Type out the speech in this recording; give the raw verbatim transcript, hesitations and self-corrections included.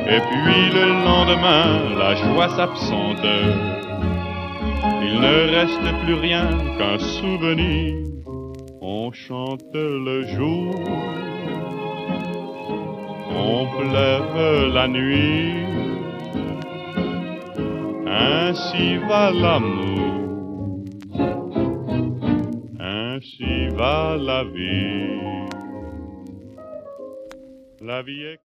Et puis le lendemain, la joie s'absente. Il ne reste plus rien qu'un souvenir. On chante le jour, on pleure la nuit. Ainsi va l'amour, ainsi va la vie. La vie est